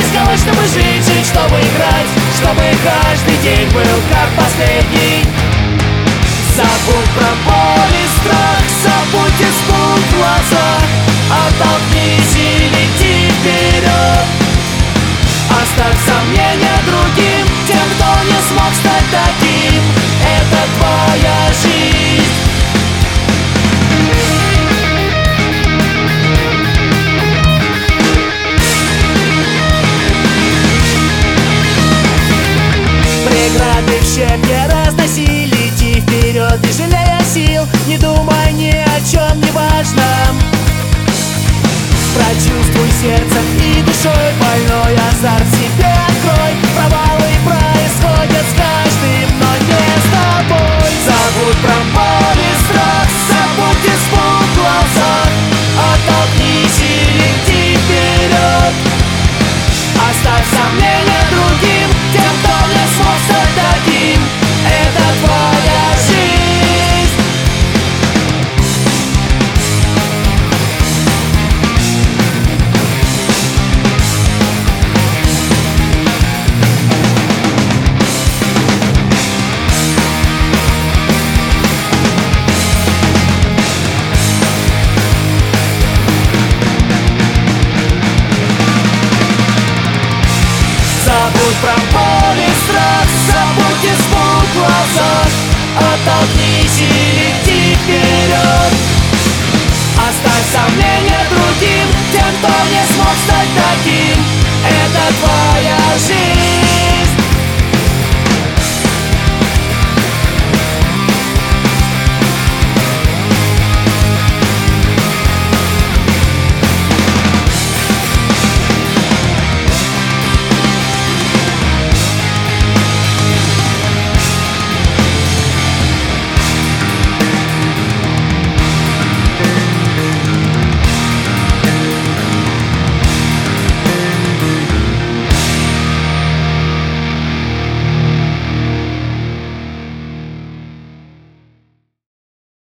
рисковать, чтобы жить, чтобы играть, чтобы каждый день был как последний. Забудь про боль и страх, забудь испуг в глазах, оттолкнись и лети вперед. Оставь сомнения другим, тем, кто не смог стать таким. Это твоя жизнь. Преграды в щепки разноси, лети вперед, не жалея сил, не думай ни о чем неважном. Прочувствуй сердцем и душой больной азарт.